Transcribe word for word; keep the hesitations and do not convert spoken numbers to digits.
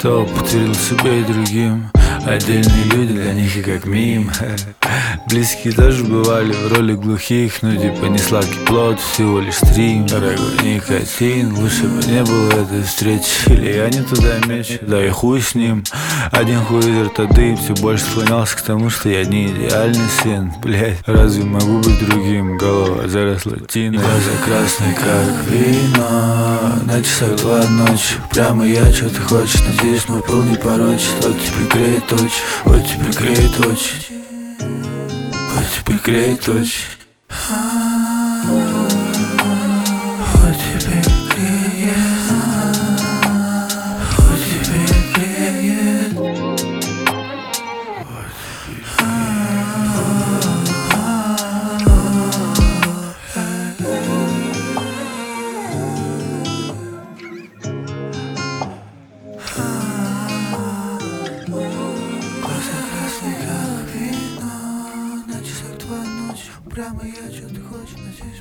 кто потерял себе и другим. Отдельные люди, для них и как мим. Близкие тоже бывали в роли глухих, но типа не сладкий плод, всего лишь стрим. Дорогой никотин, лучше бы не было этой встречи. Или я не туда меч, да и хуй с ним. Один хуй изо рта дым, все больше склонялся к тому, что я не идеальный сын. Блять, разве могу быть другим? Голова заросла тиной, глаза красные, как вино. На часах два ночи, прямо я, что ты хочешь. Надеюсь, мой пол не порочит. Вот тебе греет очи, вот тебе греет очи, вот тебе греет очи, вот тебе греет, вот тебе греет, вот тебе прямо я, что ты хочешь, надеюсь.